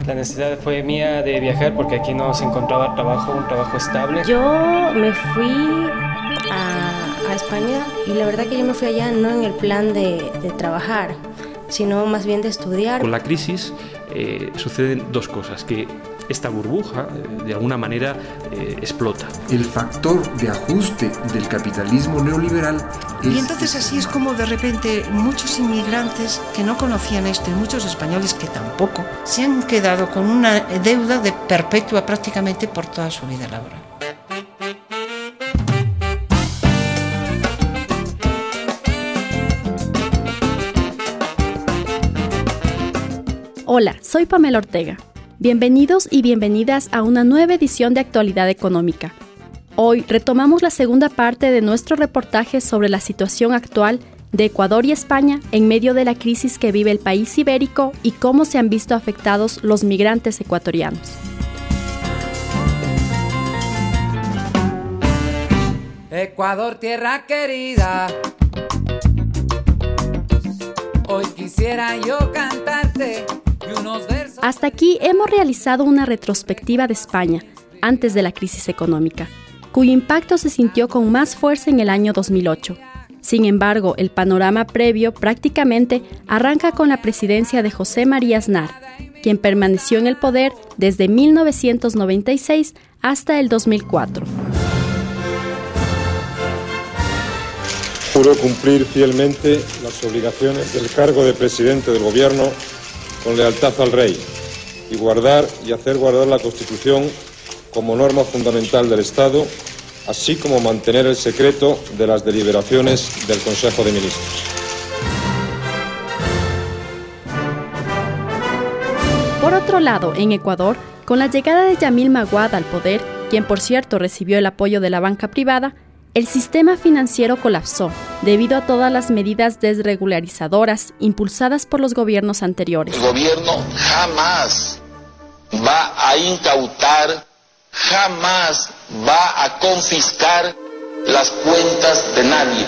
La necesidad fue mía de viajar porque aquí no se encontraba un trabajo estable. Yo me fui a España y la verdad que yo me fui allá no en el plan de trabajar, sino más bien de estudiar. Con la crisis suceden dos cosas, que esta burbuja de alguna manera explota. El factor de ajuste del capitalismo neoliberal Y entonces así es como de repente muchos inmigrantes que no conocían esto y muchos españoles que tampoco se han quedado con una deuda de perpetua prácticamente por toda su vida laboral. Hola, soy Pamela Ortega. Bienvenidos y bienvenidas a una nueva edición de Actualidad Económica. Hoy retomamos la segunda parte de nuestro reportaje sobre la situación actual de Ecuador y España en medio de la crisis que vive el país ibérico y cómo se han visto afectados los migrantes ecuatorianos. Ecuador, tierra querida, hoy quisiera yo cantarte unos versos. Hasta aquí hemos realizado una retrospectiva de España antes de la crisis económica, cuyo impacto se sintió con más fuerza en el año 2008. Sin embargo, el panorama previo prácticamente arranca con la presidencia de José María Aznar, quien permaneció en el poder desde 1996 hasta el 2004. Juro cumplir fielmente las obligaciones del cargo de presidente del Gobierno con lealtad al Rey y guardar y hacer guardar la Constitución como norma fundamental del Estado, así como mantener el secreto de las deliberaciones del Consejo de Ministros. Por otro lado, en Ecuador, con la llegada de Yamil Maguad al poder, quien por cierto recibió el apoyo de la banca privada, el sistema financiero colapsó debido a todas las medidas desregularizadoras impulsadas por los gobiernos anteriores. El gobierno jamás va a incautar, jamás va a confiscar las cuentas de nadie.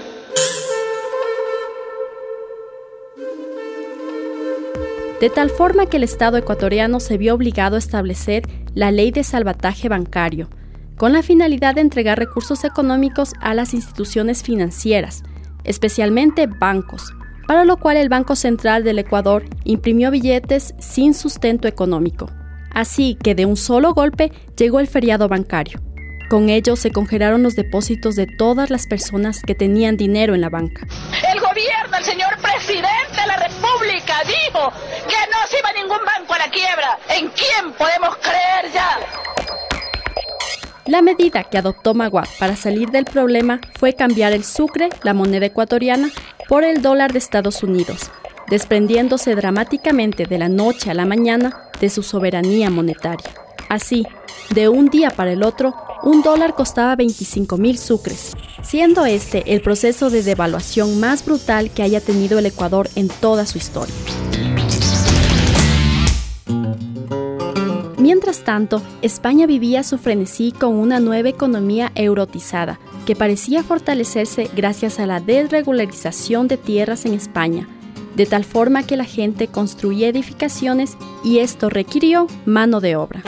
De tal forma que el Estado ecuatoriano se vio obligado a establecer la ley de salvataje bancario, con la finalidad de entregar recursos económicos a las instituciones financieras, especialmente bancos, para lo cual el Banco Central del Ecuador imprimió billetes sin sustento económico. Así que de un solo golpe llegó el feriado bancario. Con ello se congelaron los depósitos de todas las personas que tenían dinero en la banca. El gobierno, el señor presidente de la República dijo que no se iba ningún banco a la quiebra. ¿En quién podemos creer ya? La medida que adoptó Maguad para salir del problema fue cambiar el sucre, la moneda ecuatoriana, por el dólar de Estados Unidos, desprendiéndose dramáticamente de la noche a la mañana de su soberanía monetaria. Así, de un día para el otro, un dólar costaba 25,000 sucres, siendo este el proceso de devaluación más brutal que haya tenido el Ecuador en toda su historia. Mientras tanto, España vivía su frenesí con una nueva economía eurotizada, que parecía fortalecerse gracias a la desregularización de tierras en España, de tal forma que la gente construía edificaciones y esto requirió mano de obra.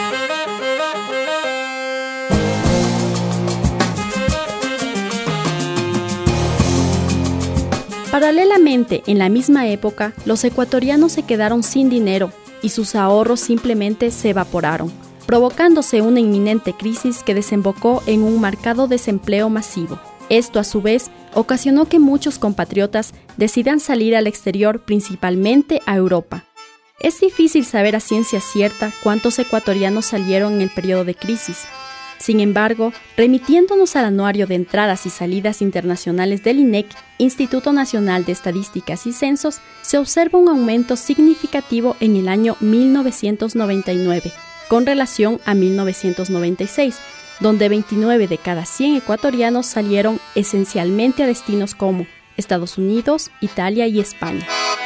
Paralelamente, en la misma época, los ecuatorianos se quedaron sin dinero y sus ahorros simplemente se evaporaron, provocándose una inminente crisis que desembocó en un marcado desempleo masivo. Esto, a su vez, ocasionó que muchos compatriotas decidan salir al exterior, principalmente a Europa. Es difícil saber a ciencia cierta cuántos ecuatorianos salieron en el periodo de crisis. Sin embargo, remitiéndonos al anuario de entradas y salidas internacionales del INEC, Instituto Nacional de Estadísticas y Censos, se observa un aumento significativo en el año 1999, con relación a 1996, donde 29 de cada 100 ecuatorianos salieron esencialmente a destinos como Estados Unidos, Italia y España.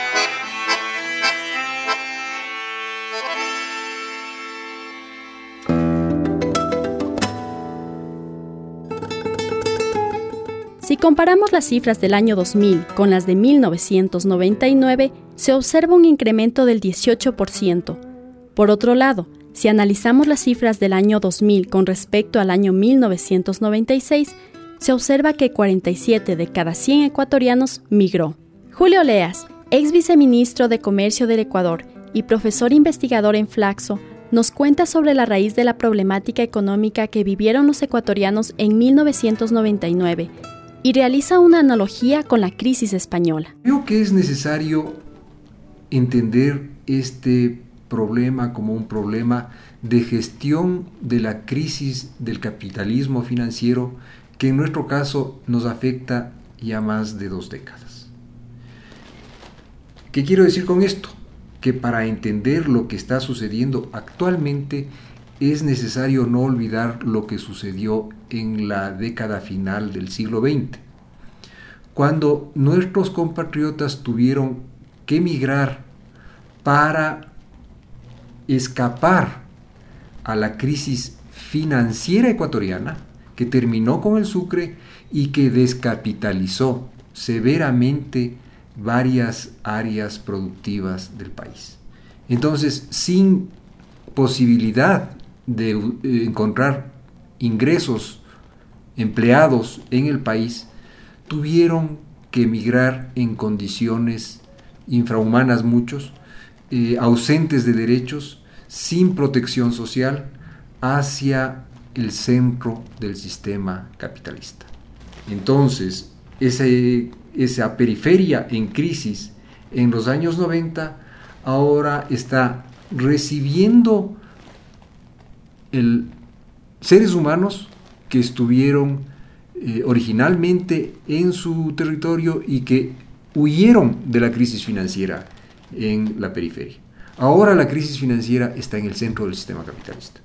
Si comparamos las cifras del año 2000 con las de 1999, se observa un incremento del 18%. Por otro lado, si analizamos las cifras del año 2000 con respecto al año 1996, se observa que 47 de cada 100 ecuatorianos migró. Julio Leas, ex viceministro de Comercio del Ecuador y profesor investigador en Flaxo, nos cuenta sobre la raíz de la problemática económica que vivieron los ecuatorianos en 1999 y realiza una analogía con la crisis española. Creo que es necesario entender este problema como un problema de gestión de la crisis del capitalismo financiero que en nuestro caso nos afecta ya más de 2 décadas. ¿Qué quiero decir con esto? Que para entender lo que está sucediendo actualmente es necesario no olvidar lo que sucedió en la década final del siglo XX, cuando nuestros compatriotas tuvieron que emigrar para escapar a la crisis financiera ecuatoriana que terminó con el Sucre y que descapitalizó severamente varias áreas productivas del país. Entonces, sin posibilidad de encontrar ingresos empleados en el país, tuvieron que emigrar en condiciones infrahumanas muchos, ausentes de derechos, sin protección social, hacia el centro del sistema capitalista. Entonces, esa periferia en crisis en los años 90 ahora está recibiendo seres humanos que estuvieron originalmente en su territorio y que huyeron de la crisis financiera en la periferia. Ahora la crisis financiera está en el centro del sistema capitalista.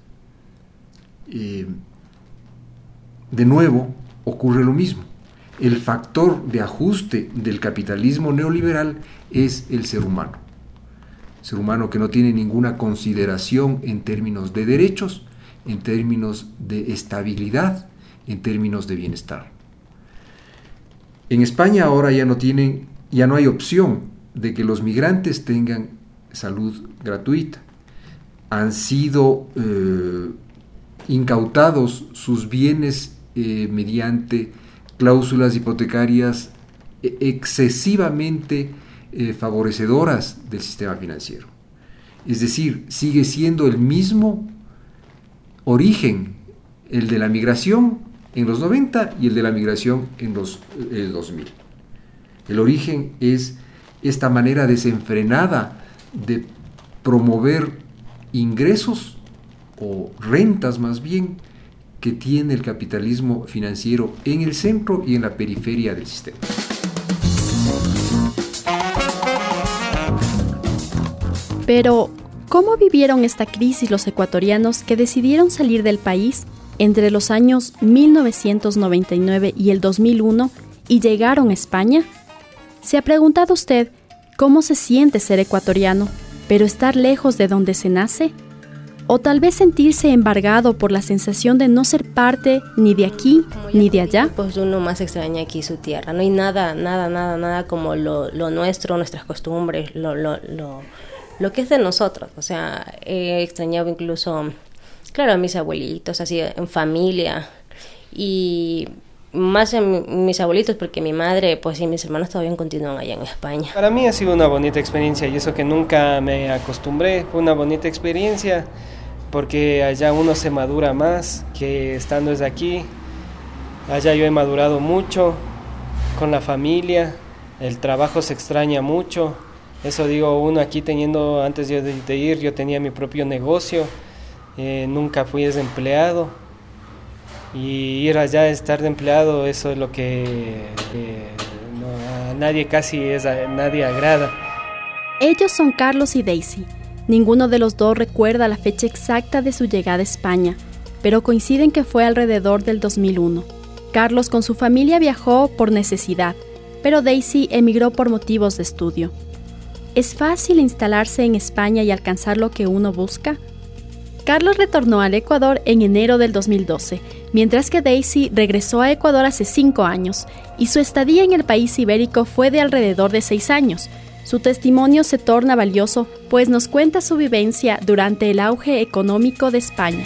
De nuevo ocurre lo mismo. El factor de ajuste del capitalismo neoliberal es el ser humano. Ser humano que no tiene ninguna consideración en términos de derechos, en términos de estabilidad, en términos de bienestar. En España ahora ya no hay opción de que los migrantes tengan salud gratuita. Han sido incautados sus bienes mediante cláusulas hipotecarias excesivamente favorecedoras del sistema financiero. Es decir, sigue siendo el mismo origen, el de la migración en los 90 y el de la migración en el 2000. El origen es esta manera desenfrenada de promover ingresos o rentas más bien que tiene el capitalismo financiero en el centro y en la periferia del sistema. Pero, ¿cómo vivieron esta crisis los ecuatorianos que decidieron salir del país entre los años 1999 y el 2001 y llegaron a España? ¿Se ha preguntado usted cómo se siente ser ecuatoriano, pero estar lejos de donde se nace? O tal vez sentirse embargado por la sensación de no ser parte ni de aquí ni de allá. Pues uno más extraña aquí su tierra. No hay nada como lo nuestro, nuestras costumbres, lo que es de nosotros. O sea, he extrañado incluso, claro, a mis abuelitos, así en familia. Y más en mis abuelitos, porque mi madre, pues y mis hermanos todavía continúan allá en España. Para mí ha sido una bonita experiencia y eso que nunca me acostumbré. Fue una bonita experiencia porque allá uno se madura más que estando desde aquí. Allá yo he madurado mucho con la familia, el trabajo se extraña mucho. Eso digo, uno aquí teniendo, antes de ir, yo tenía mi propio negocio, nunca fui desempleado. Y ir allá, estar de empleado, eso es lo que a nadie nadie agrada. Ellos son Carlos y Daisy. Ninguno de los dos recuerda la fecha exacta de su llegada a España, pero coinciden que fue alrededor del 2001. Carlos con su familia viajó por necesidad, pero Daisy emigró por motivos de estudio. ¿Es fácil instalarse en España y alcanzar lo que uno busca? Carlos retornó al Ecuador en enero del 2012, mientras que Daisy regresó a Ecuador hace 5 años, y su estadía en el país ibérico fue de alrededor de 6 años. Su testimonio se torna valioso, pues nos cuenta su vivencia durante el auge económico de España.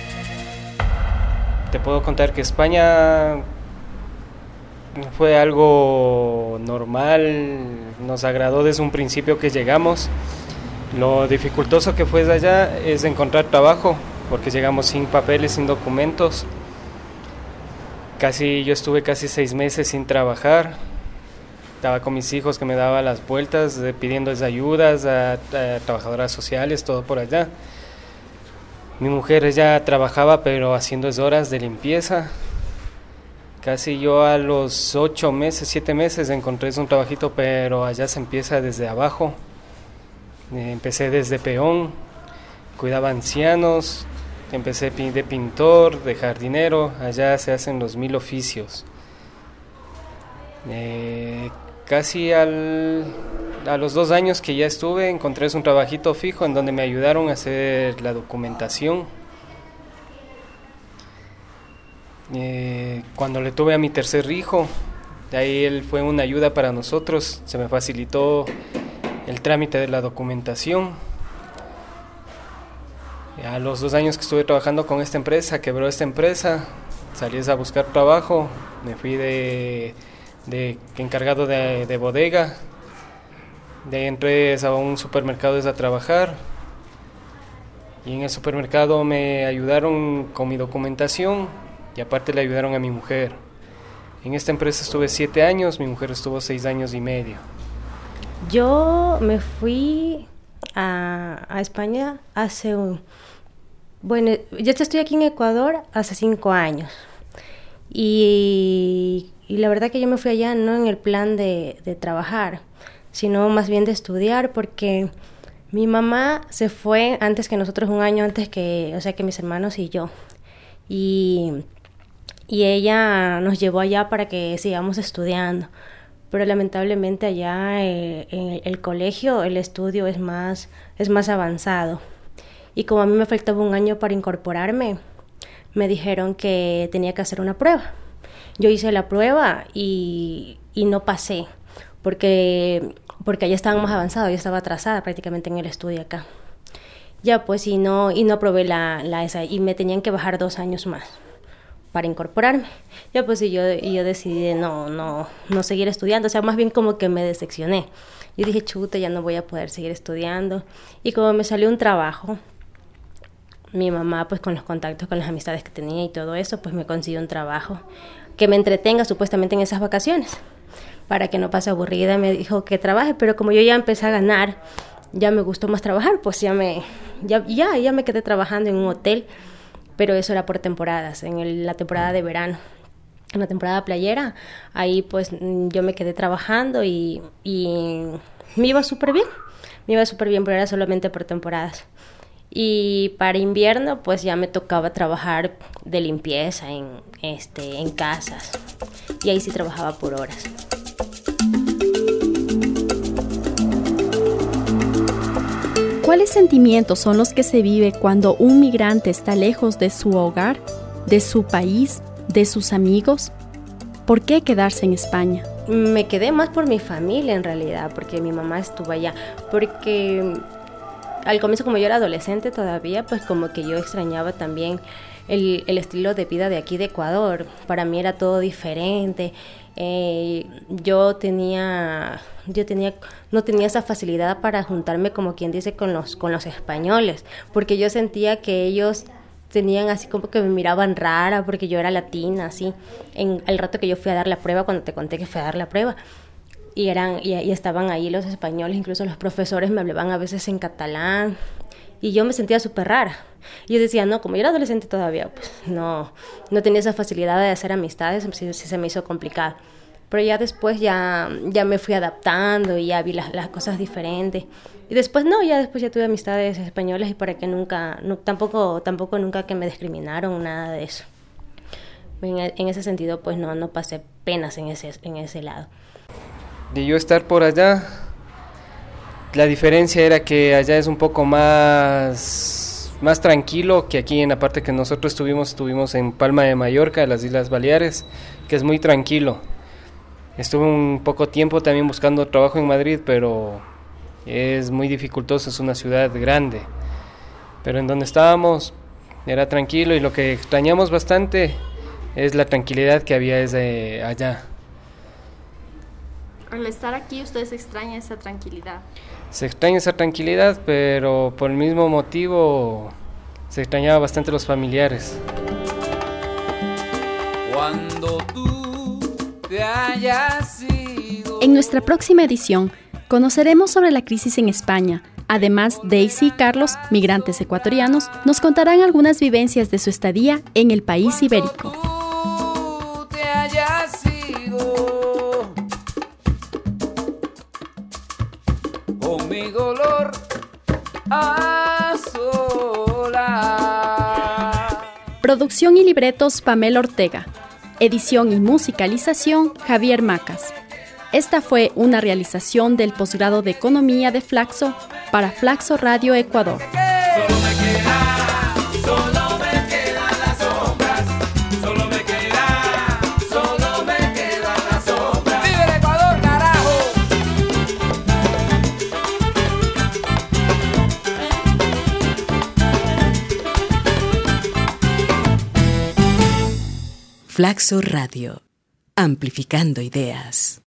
Te puedo contar que España fue algo normal, nos agradó desde un principio que llegamos. Lo dificultoso que fue de allá es encontrar trabajo, porque llegamos sin papeles, sin documentos. Yo estuve casi 6 meses sin trabajar. Estaba con mis hijos que me daban las vueltas, pidiéndoles ayudas a trabajadoras sociales, todo por allá. Mi mujer ella trabajaba, pero haciendo horas de limpieza. Casi yo a los 7 meses encontré un trabajito, pero allá se empieza desde abajo. Empecé desde peón, cuidaba ancianos, empecé de pintor, de jardinero. Allá se hacen los 1000 oficios. Casi a los 2 años que ya estuve, encontré un trabajito fijo en donde me ayudaron a hacer la documentación. Cuando le tuve a mi tercer hijo, de ahí él fue una ayuda para nosotros, se me facilitó el trámite de la documentación. A los 2 años que estuve trabajando con esta empresa, quebró esta empresa, salí a buscar trabajo, me fui de encargado de bodega, de ahí entré a un supermercado a trabajar, y en el supermercado me ayudaron con mi documentación y aparte le ayudaron a mi mujer. En esta empresa estuve 7 años, mi mujer estuvo 6 años y medio. Yo me fui a España yo estoy aquí en Ecuador hace 5 años y la verdad que yo me fui allá no en el plan de trabajar, sino más bien de estudiar, porque mi mamá se fue antes que nosotros, 1 año antes que mis hermanos y yo, y ella nos llevó allá para que sigamos estudiando, pero lamentablemente allá en el colegio el estudio es más avanzado, y como a mí me faltaba 1 año para incorporarme, me dijeron que tenía que hacer una prueba. Yo hice la prueba y no pasé, porque ya estaba más avanzado, yo estaba atrasada prácticamente en el estudio acá. Ya pues, y no aprobé esa, y me tenían que bajar 2 años más para incorporarme. Ya pues, y yo decidí no seguir estudiando, o sea, más bien como que me decepcioné. Yo dije, chuta, ya no voy a poder seguir estudiando. Y como me salió un trabajo, mi mamá, pues con los contactos, con las amistades que tenía y todo eso, pues me consiguió un trabajo que me entretenga supuestamente en esas vacaciones, para que no pase aburrida. Me dijo que trabaje, pero como yo ya empecé a ganar, ya me gustó más trabajar, pues ya me quedé trabajando en un hotel, pero eso era por temporadas, en la temporada de verano. En la temporada playera, ahí pues yo me quedé trabajando y me iba súper bien, pero era solamente por temporadas. Y para invierno pues ya me tocaba trabajar de limpieza en casas, y ahí sí trabajaba por horas. ¿Cuáles sentimientos son los que se vive cuando un migrante está lejos de su hogar, de su país, de sus amigos? ¿Por qué quedarse en España? Me quedé más por mi familia en realidad, porque mi mamá estuvo allá, porque al comienzo, como yo era adolescente todavía, pues como que yo extrañaba también el estilo de vida de aquí de Ecuador. Para mí era todo diferente. No tenía esa facilidad para juntarme, como quien dice, con los españoles, porque yo sentía que ellos tenían así como que me miraban rara porque yo era latina, así. En el rato que yo fui a dar la prueba, cuando te conté que fui a dar la prueba, y estaban ahí los españoles, incluso los profesores me hablaban a veces en catalán, y yo me sentía súper rara. Y yo decía, no, como yo era adolescente todavía, pues no tenía esa facilidad de hacer amistades, sí se me hizo complicado. Pero ya después ya me fui adaptando y ya vi las cosas diferentes. Y después ya tuve amistades españolas, y para que tampoco nunca que me discriminaron, nada de eso. En ese sentido, pues no pasé penas en ese lado. De yo estar por allá, la diferencia era que allá es un poco más tranquilo que aquí en la parte que nosotros estuvimos en Palma de Mallorca, las Islas Baleares, que es muy tranquilo. Estuve un poco tiempo también buscando trabajo en Madrid, pero es muy dificultoso, es una ciudad grande. Pero en donde estábamos era tranquilo y lo que extrañamos bastante es la tranquilidad que había desde allá. Al estar aquí, ¿ustedes extrañan esa tranquilidad? Se extraña esa tranquilidad, pero por el mismo motivo se extrañaba bastante los familiares. Cuando tú te hayas ido. En nuestra próxima edición conoceremos sobre la crisis en España. Además, Daisy y Carlos, migrantes ecuatorianos, nos contarán algunas vivencias de su estadía en el país ibérico. Tú te hayas ido. Con mi dolor a solas. Producción y libretos Pamela Ortega. Edición y musicalización Javier Macas. Esta fue una realización del posgrado de Economía de Flaxo para Flaxo Radio Ecuador. Solo me quedan las sombras. Solo me quedan las sombras. ¡Vive el Ecuador, carajo! Flaxo Radio, amplificando ideas.